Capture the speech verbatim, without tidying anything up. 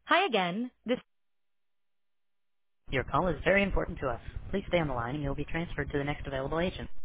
Hi again. This Your call is very important to us. Please stay on the line and you'll be transferred to the next available agent.